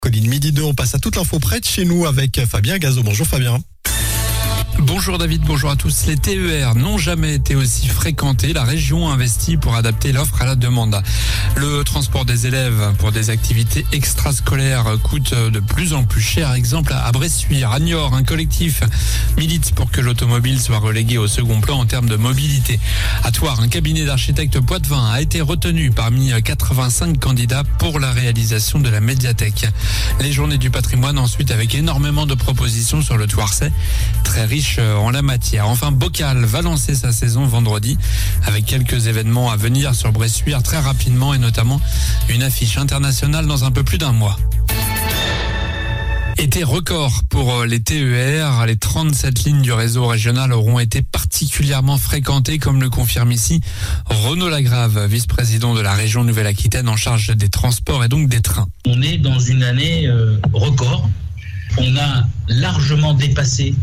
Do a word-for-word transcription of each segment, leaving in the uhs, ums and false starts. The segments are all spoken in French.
Colline, midi deux, on passe à toute l'info près de chez nous avec Fabien Gazo. Bonjour Fabien. Bonjour David, bonjour à tous. Les T E R n'ont jamais été aussi fréquentés. La région investit pour adapter l'offre à la demande. Le transport des élèves pour des activités extrascolaires coûte de plus en plus cher. Exemple à Bressuire, à Niort, un collectif milite pour que l'automobile soit reléguée au second plan en termes de mobilité. À Thouars, un cabinet d'architectes poitevin a été retenu parmi quatre-vingt-cinq candidats pour la réalisation de la médiathèque. Les journées du patrimoine ensuite avec énormément de propositions sur le Thouarçais, très riche en la matière. Enfin, Bocal va lancer sa saison vendredi avec quelques événements à venir sur Bressuire très rapidement et notamment une affiche internationale dans un peu plus d'un mois. Été record pour les T E R. Les trente-sept lignes du réseau régional auront été particulièrement fréquentées, comme le confirme ici Renaud Lagrave, vice-président de la région Nouvelle-Aquitaine en charge des transports et donc des trains. On est dans une année euh, record. On a largement dépassé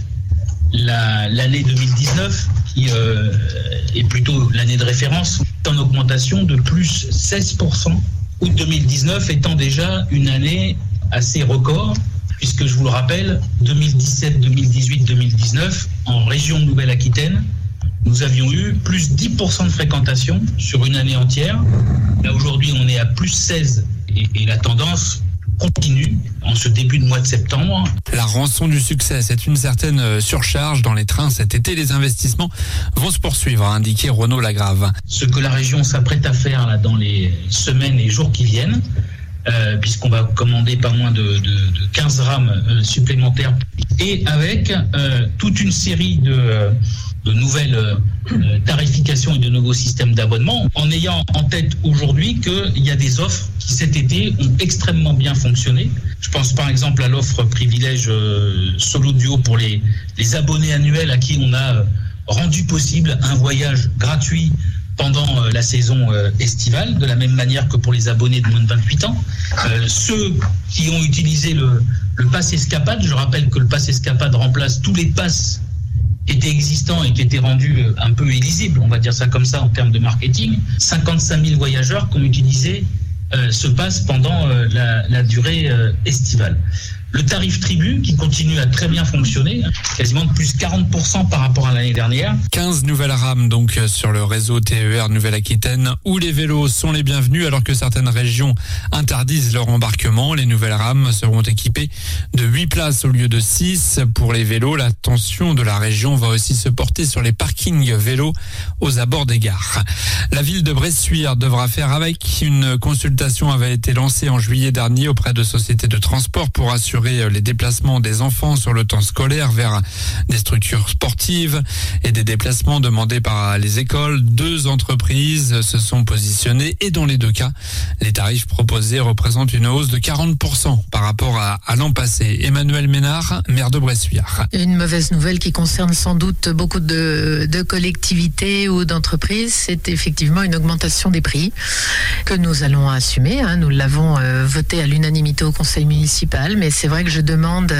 La, l'année deux mille dix-neuf, qui euh, est plutôt l'année de référence, en augmentation de plus seize pour cent. Août deux mille dix-neuf étant déjà une année assez record, puisque je vous le rappelle, deux mille dix-sept, deux mille dix-huit, deux mille dix-neuf, en région Nouvelle-Aquitaine, nous avions eu plus dix pour cent de fréquentation sur une année entière. Là aujourd'hui, on est à plus seize et, et la tendance continue en ce début de mois de septembre. La rançon du succès, c'est une certaine surcharge dans les trains cet été. Les investissements vont se poursuivre, a indiqué Renaud Lagrave. Ce que la région s'apprête à faire là, dans les semaines et jours qui viennent, euh, puisqu'on va commander pas moins de, de, de quinze rames euh, supplémentaires, et avec euh, toute une série de, de nouvelles euh, tarifications et de nouveaux systèmes d'abonnement, en ayant en tête aujourd'hui qu'il y a des offres qui cet été ont extrêmement bien fonctionné. Je pense par exemple à l'offre privilège euh, solo duo pour les, les abonnés annuels à qui on a euh, rendu possible un voyage gratuit pendant euh, la saison euh, estivale, de la même manière que pour les abonnés de moins de vingt-huit ans. Euh, ceux qui ont utilisé le, le pass escapade, je rappelle que le pass escapade remplace tous les passes qui étaient existants et qui étaient rendus un peu illisibles, on va dire ça comme ça en termes de marketing. cinquante-cinq mille voyageurs qui ont utilisé euh, ce pass pendant euh, la, la durée euh, estivale. Le tarif tribu qui continue à très bien fonctionner, quasiment de plus quarante pour cent par rapport à l'année dernière. quinze nouvelles rames donc sur le réseau T E R Nouvelle-Aquitaine où les vélos sont les bienvenus alors que certaines régions interdisent leur embarquement. Les nouvelles rames seront équipées de huit places au lieu de six pour les vélos. L'attention de la région va aussi se porter sur les parkings vélos aux abords des gares. La ville de Bressuire devra faire avec. Une consultation avait été lancée en juillet dernier auprès de sociétés de transport pour assurer les déplacements des enfants sur le temps scolaire vers des structures sportives et des déplacements demandés par les écoles. Deux entreprises se sont positionnées et dans les deux cas, les tarifs proposés représentent une hausse de quarante pour cent par rapport à, à l'an passé. Emmanuel Ménard, maire de Bressuire. Une mauvaise nouvelle qui concerne sans doute beaucoup de, de collectivités ou d'entreprises, c'est effectivement une augmentation des prix que nous allons assumer. Hein. Nous l'avons euh, voté à l'unanimité au conseil municipal, mais c'est C'est vrai que je demande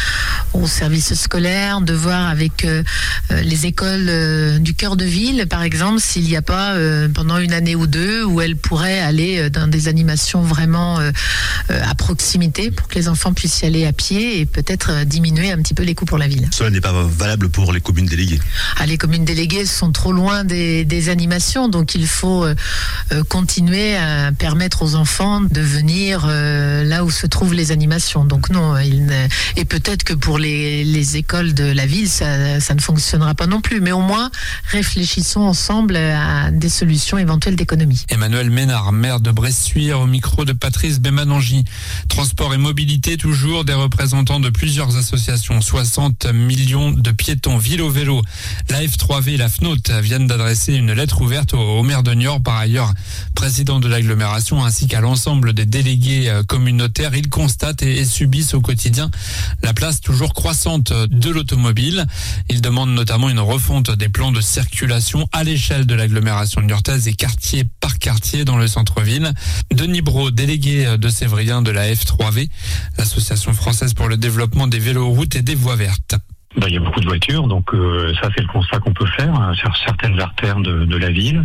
aux services scolaires de voir avec euh, les écoles euh, du cœur de ville, par exemple, s'il n'y a pas euh, pendant une année ou deux où elles pourraient aller dans des animations vraiment euh, à proximité pour que les enfants puissent y aller à pied et peut-être diminuer un petit peu les coûts pour la ville. Cela n'est pas valable pour les communes déléguées. Ah, les communes déléguées sont trop loin des, des animations, donc il faut euh, continuer à permettre aux enfants de venir euh, là où se trouvent les animations. Donc non, il ne... et peut-être que pour les, les écoles de la ville, ça, ça ne fonctionnera pas non plus. Mais au moins, réfléchissons ensemble à des solutions éventuelles d'économie. Emmanuel Ménard, maire de Bressuire, au micro de Patrice Bémanangi. Transport et mobilité, toujours des représentants de plusieurs associations. soixante millions de piétons, ville au vélo. La F trois V et la F N O T viennent d'adresser une lettre ouverte au, au maire de Niort, par ailleurs président de l'agglomération, ainsi qu'à l'ensemble des délégués communautaires. Ils constatent et, et subissent au quotidien la place toujours croissante de l'automobile. Ils demandent notamment une refonte des plans de circulation à l'échelle de l'agglomération niortaise et quartier par quartier dans le centre-ville. Denis Brault, délégué de Sévrien de la F trois V, l'association française pour le développement des véloroutes et des voies vertes. Ben, il y a beaucoup de voitures, donc euh, ça c'est le constat qu'on peut faire hein, sur certaines artères de, de la ville.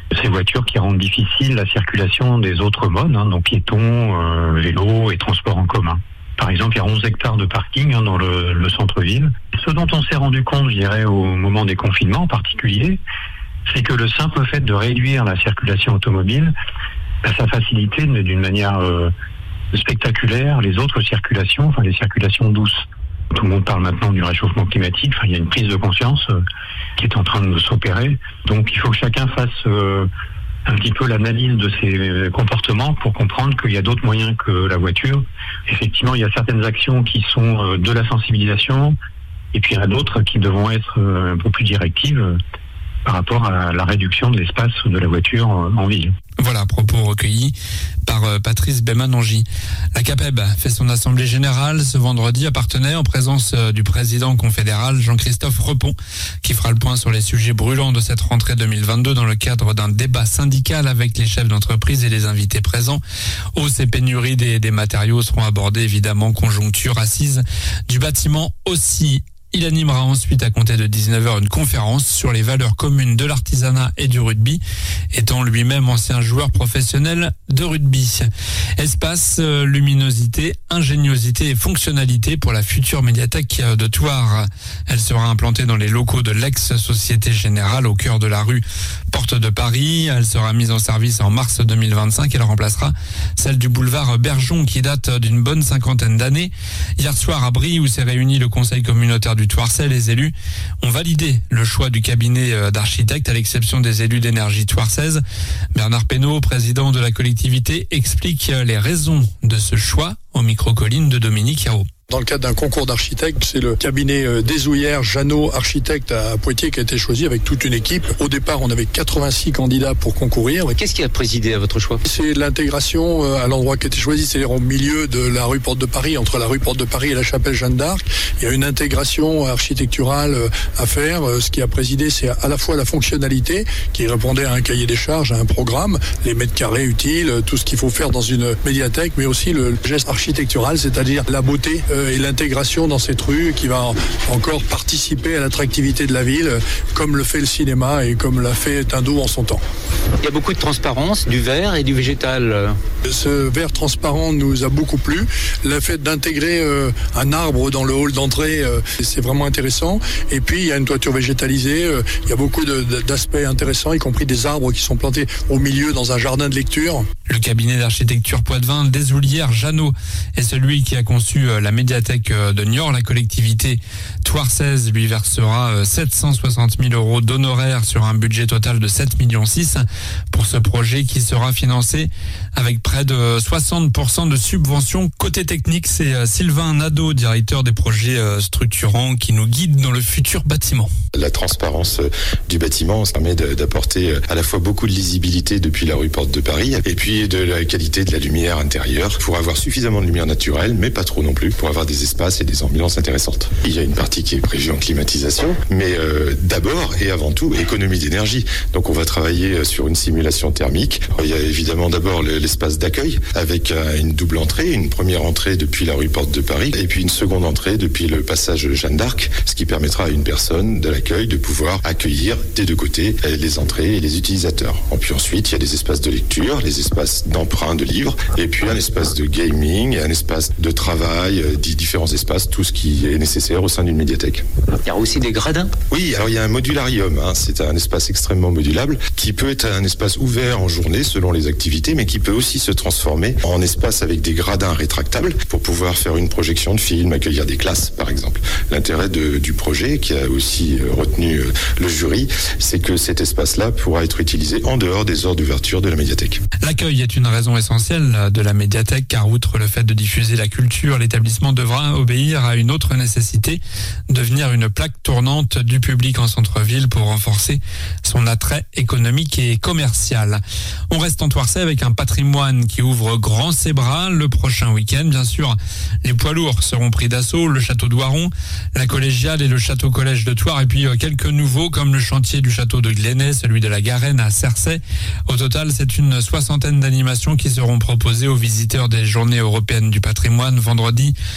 Ces voitures qui rendent difficile la circulation des autres modes, hein, donc piétons, euh, vélos et transports en commun. Par exemple, il y a onze hectares de parking hein, dans le, le centre-ville. Ce dont on s'est rendu compte, je dirais, au moment des confinements en particulier, c'est que le simple fait de réduire la circulation automobile, ben, ça facilitait d'une manière euh, spectaculaire les autres circulations, enfin les circulations douces. Tout le monde parle maintenant du réchauffement climatique, enfin, il y a une prise de conscience euh, qui est en train de s'opérer. Donc il faut que chacun fasse euh, un petit peu l'analyse de ses comportements pour comprendre qu'il y a d'autres moyens que la voiture. Effectivement, il y a certaines actions qui sont euh, de la sensibilisation, et puis il y en a d'autres qui devront être euh, un peu plus directives euh, par rapport à la réduction de l'espace de la voiture euh, en ville. Voilà, propos recueillis par Patrice Bémanongi. La CAPEB fait son assemblée générale ce vendredi à Parthenay en présence du président confédéral Jean-Christophe Repon, qui fera le point sur les sujets brûlants de cette rentrée deux mille vingt-deux dans le cadre d'un débat syndical avec les chefs d'entreprise et les invités présents. Hausse et pénurie des, des matériaux seront abordés évidemment, conjoncture, assise du bâtiment aussi. Il animera ensuite à compter de dix-neuf heures une conférence sur les valeurs communes de l'artisanat et du rugby, étant lui-même ancien joueur professionnel de rugby. Espace, luminosité, ingéniosité et fonctionnalité pour la future médiathèque de Thouars. Elle sera implantée dans les locaux de l'ex-Société Générale au cœur de la rue Porte de Paris. Elle sera mise en service en mars deux mille vingt-cinq. Elle remplacera celle du boulevard Bergeon qui date d'une bonne cinquantaine d'années. Hier soir à Brie où s'est réuni le conseil communautaire du Thouarçais, les élus ont validé le choix du cabinet d'architectes à l'exception des élus d'énergie thouarçaise. Bernard Pénaud, président de la collectivité, explique les raisons de ce choix au micro-colline de Dominique Yao. Dans le cadre d'un concours d'architectes, c'est le cabinet Desouillères Jeannot Architecte à Poitiers qui a été choisi avec toute une équipe. Au départ, on avait quatre-vingt-six candidats pour concourir. Qu'est-ce qui a présidé à votre choix ? C'est l'intégration à l'endroit qui a été choisi, c'est-à-dire au milieu de la rue Porte de Paris, entre la rue Porte de Paris et la chapelle Jeanne d'Arc. Il y a une intégration architecturale à faire. Ce qui a présidé, c'est à la fois la fonctionnalité, qui répondait à un cahier des charges, à un programme, les mètres carrés utiles, tout ce qu'il faut faire dans une médiathèque, mais aussi le geste architectural, c'est-à-dire la beauté et l'intégration dans cette rue qui va encore participer à l'attractivité de la ville, comme le fait le cinéma et comme l'a fait Tindouf en son temps. Il y a beaucoup de transparence, du vert et du végétal. Ce vert transparent nous a beaucoup plu. Le fait d'intégrer euh, un arbre dans le hall d'entrée, euh, c'est vraiment intéressant. Et puis, il y a une toiture végétalisée. Euh, il y a beaucoup de, de, d'aspects intéressants, y compris des arbres qui sont plantés au milieu dans un jardin de lecture. Le cabinet d'architecture Poitevin Desoulières Jeannot est celui qui a conçu la médiathèque de Niort. La collectivité thouarçaise lui versera sept cent soixante mille euros d'honoraires sur un budget total de sept virgule six millions pour ce projet qui sera financé avec près de soixante pour cent de subventions. Côté technique, c'est Sylvain Nadeau, directeur des projets structurants, qui nous guide dans le futur bâtiment. La transparence du bâtiment, ça permet d'apporter à la fois beaucoup de lisibilité depuis la rue Porte de Paris et puis de la qualité de la lumière intérieure pour avoir suffisamment de lumière naturelle, mais pas trop non plus, pour avoir des espaces et des ambiances intéressantes. Il y a une partie qui est prévue en climatisation, mais euh, d'abord et avant tout, économie d'énergie. Donc on va travailler sur une simulation thermique. Il y a évidemment d'abord l'espace d'accueil avec une double entrée, une première entrée depuis la rue Porte de Paris et puis une seconde entrée depuis le passage Jeanne d'Arc, ce qui permettra à une personne de l'accueil de pouvoir accueillir des deux côtés les entrées et les utilisateurs. Et puis ensuite, il y a des espaces de lecture, les espaces d'emprunt de livres et puis un espace de gaming, un espace de travail, différents espaces, tout ce qui est nécessaire au sein d'une médiathèque. Il y a aussi des gradins ? Oui, alors il y a un modularium, hein, c'est un espace extrêmement modulable qui peut être un espace ouvert en journée selon les activités, mais qui peut aussi se transformer en espace avec des gradins rétractables pour pouvoir faire une projection de film, accueillir des classes par exemple. L'intérêt de, du projet qui a aussi retenu le jury, c'est que cet espace-là pourra être utilisé en dehors des heures d'ouverture de la médiathèque. L'accueil est une raison essentielle de la médiathèque car outre le fait de diffuser la culture, l'établissement devra obéir à une autre nécessité, devenir une plaque tournante du public en centre-ville pour renforcer son attrait économique et commercial. On reste en Thouarçais avec un patrimoine qui ouvre grand ses bras le prochain week-end. Bien sûr, les poids lourds seront pris d'assaut, le château de Waron, la collégiale et le château collège de Thouars et puis quelques nouveaux comme le chantier du château de Glenay, celui de la Garenne à Cercey. Au total, c'est une soixantaine d'animations qui seront proposées aux visiteurs des Journées européennes du patrimoine vendredi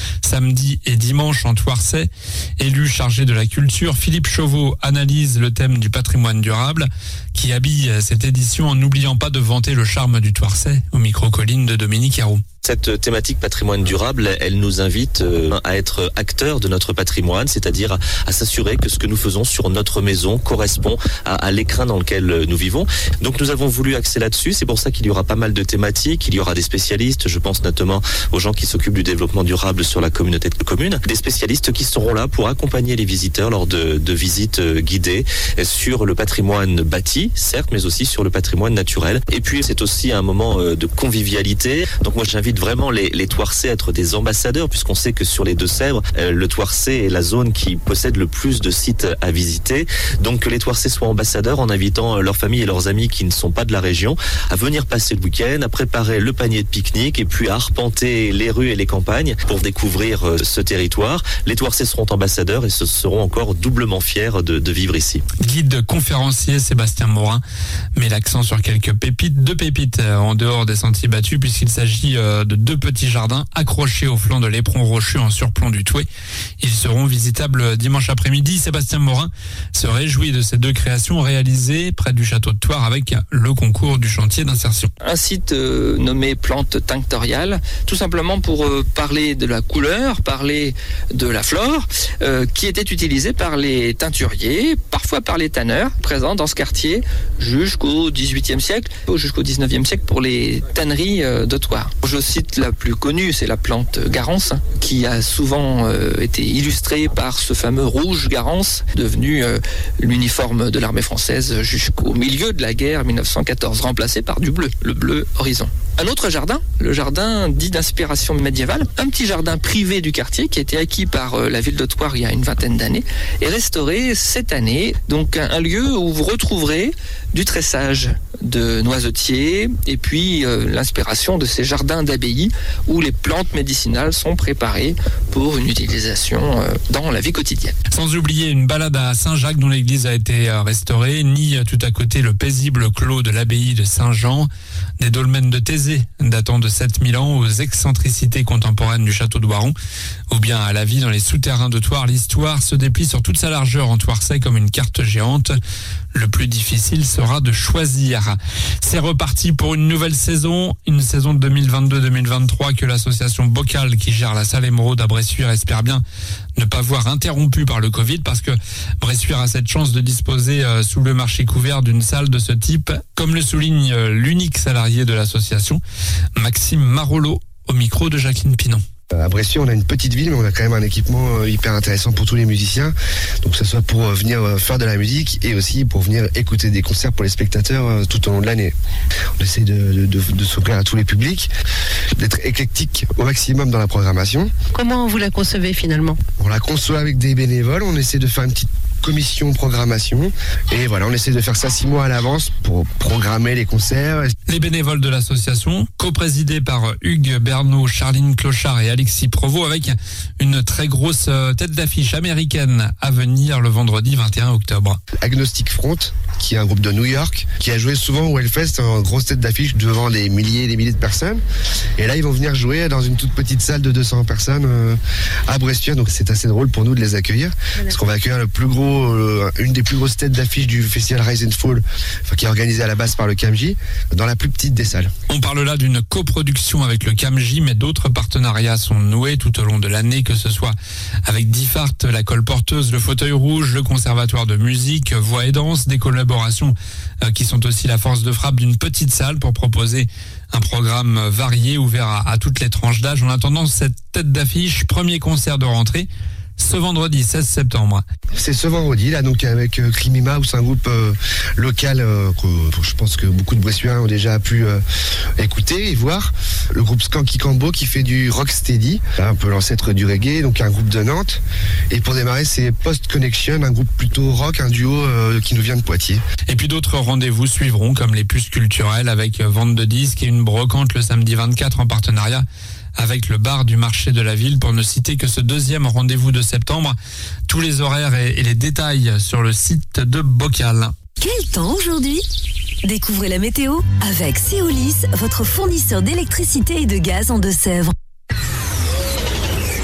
samedi et dimanche en Thouarçais. Élu chargé de la culture, Philippe Chauveau analyse le thème du patrimoine durable qui habille cette édition en n'oubliant pas de vanter le charme du Thouarçais au micro-colline de Dominique Héroux. Cette thématique patrimoine durable, elle nous invite à être acteurs de notre patrimoine, c'est-à-dire à, à s'assurer que ce que nous faisons sur notre maison correspond à, à l'écrin dans lequel nous vivons. Donc nous avons voulu axer là-dessus, c'est pour ça qu'il y aura pas mal de thématiques, il y aura des spécialistes, je pense notamment aux gens qui s'occupent du développement durable sur la communauté de communes, des spécialistes qui seront là pour accompagner les visiteurs lors de, de visites guidées sur le patrimoine bâti, certes, mais aussi sur le patrimoine naturel. Et puis c'est aussi un moment de convivialité, donc moi j'invite vraiment les, les Thouarçais à être des ambassadeurs, puisqu'on sait que sur les Deux-Sèvres, euh, le Thouarçais est la zone qui possède le plus de sites à visiter. Donc que les Thouarçais soient ambassadeurs en invitant leurs familles et leurs amis qui ne sont pas de la région à venir passer le week-end, à préparer le panier de pique-nique et puis à arpenter les rues et les campagnes pour découvrir euh, ce territoire. Les Thouarçais seront ambassadeurs et se seront encore doublement fiers de, de vivre ici. Guide conférencier Sébastien Morin met l'accent sur quelques pépites, deux pépites euh, en dehors des sentiers battus, puisqu'il s'agit euh, de deux petits jardins accrochés au flanc de l'éperon rocheux en surplomb du Thouet. Ils seront visitables dimanche après-midi. Sébastien Morin se réjouit de ces deux créations réalisées près du château de Thouars avec le concours du chantier d'insertion. Un site euh, nommé Plantes tinctoriales, tout simplement pour euh, parler de la couleur, parler de la flore, euh, qui était utilisée par les teinturiers, parfois par les tanneurs, présents dans ce quartier jusqu'au dix-huitième siècle, jusqu'au dix-neuvième siècle pour les tanneries euh, de Thouars. Je cite la plus connue, c'est la plante Garance, qui a souvent euh, été illustrée par ce fameux rouge Garance, devenu euh, l'uniforme de l'armée française jusqu'au milieu de la guerre mille neuf cent quatorze, remplacé par du bleu, le bleu horizon. Un autre jardin, le jardin dit d'inspiration médiévale, un petit jardin privé du quartier qui a été acquis par euh, la ville de Thouars il y a une vingtaine d'années et restauré cette année. Donc un, un lieu où vous retrouverez du tressage de noisetiers et puis euh, l'inspiration de ces jardins d'abbaye où les plantes médicinales sont préparées pour une utilisation euh, dans la vie quotidienne. Sans oublier une balade à Saint-Jacques dont l'église a été restaurée, ni tout à côté le paisible clos de l'abbaye de Saint-Jean, des dolmens de Thésée datant de sept mille ans aux excentricités contemporaines du château de Voiron, ou bien à la vie dans les souterrains de Thouars. L'histoire se déplie sur toute sa largeur en Thouarçais comme une carte géante. Le plus difficile sera de choisir. C'est reparti pour une nouvelle saison, une saison de deux mille vingt-deux deux mille vingt-trois que l'association Bocal qui gère la salle Émeraude à Bressuire espère bien ne pas voir interrompue par le Covid, parce que Bressuire a cette chance de disposer euh, sous le marché couvert d'une salle de ce type, comme le souligne euh, l'unique salarié de l'association, Maxime Marolo, au micro de Jacqueline Pinon. À Bressuire, on a une petite ville, mais on a quand même un équipement hyper intéressant pour tous les musiciens. Donc que ce soit pour venir faire de la musique et aussi pour venir écouter des concerts pour les spectateurs tout au long de l'année. On essaie de, de, de, de se plaire à tous les publics, d'être éclectique au maximum dans la programmation. Comment vous la concevez finalement ? On la conçoit avec des bénévoles, on essaie de faire une petite commission programmation et voilà, on essaie de faire ça six mois à l'avance pour programmer les concerts. Les bénévoles de l'association, coprésidés par Hugues Bernot, Charline Clochard et Alexis Provost, avec une très grosse tête d'affiche américaine à venir le vendredi vingt et un octobre. Agnostic Front, qui est un groupe de New York, qui a joué souvent au Hellfest en grosse tête d'affiche devant des milliers et des milliers de personnes. Et là, ils vont venir jouer dans une toute petite salle de deux cents personnes euh, à Bressuire. Donc c'est assez drôle pour nous de les accueillir, parce qu'on va accueillir le plus gros Euh, une des plus grosses têtes d'affiche du festival Rise and Fall, enfin, qui est organisé à la base par le C A M J, dans la plus petite des salles. On parle là d'une coproduction avec le C A M J, mais d'autres partenariats sont noués tout au long de l'année, que ce soit avec Diffart, la Colle Porteuse, le Fauteuil Rouge, le Conservatoire de musique, Voix et Danse, des collaborations euh, qui sont aussi la force de frappe d'une petite salle pour proposer un programme varié ouvert à, à toutes les tranches d'âge. En attendant cette tête d'affiche, premier concert de rentrée ce vendredi seize septembre. C'est ce vendredi là, donc avec euh, Crimima, où c'est un groupe euh, local euh, que je pense que beaucoup de Bressuiens ont déjà pu euh, écouter et voir. Le groupe Skanky Cambo qui fait du rocksteady, un peu l'ancêtre du reggae, donc un groupe de Nantes. Et pour démarrer, c'est Post Connection, un groupe plutôt rock, un duo euh, qui nous vient de Poitiers. Et puis d'autres rendez-vous suivront, comme les puces culturelles avec vente de disques et une brocante le samedi vingt-quatre en partenariat avec le bar du marché de la ville, pour ne citer que ce deuxième rendez-vous de septembre. Tous les horaires et, et les détails sur le site de Bocal. Quel temps aujourd'hui ? Découvrez la météo avec Céolis, votre fournisseur d'électricité et de gaz en Deux-Sèvres.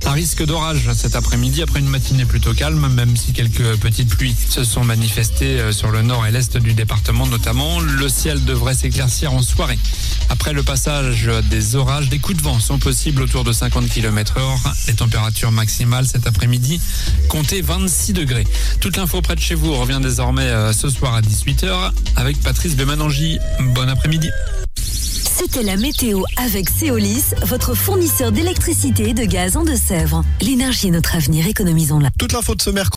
Un risque d'orage cet après-midi après une matinée plutôt calme, même si quelques petites pluies se sont manifestées sur le nord et l'est du département notamment. Le ciel devrait s'éclaircir en soirée. Après le passage des orages, des coups de vent sont possibles autour de cinquante kilomètres heure. Les températures maximales cet après-midi, comptez vingt-six degrés. Toute l'info près de chez vous revient désormais ce soir à dix-huit heures avec Patrice Bemanangi. Bon après-midi. C'était la météo avec Céolis, votre fournisseur d'électricité et de gaz en Deux-Sèvres. L'énergie est notre avenir, économisons-la. Toute l'info de ce mercredi.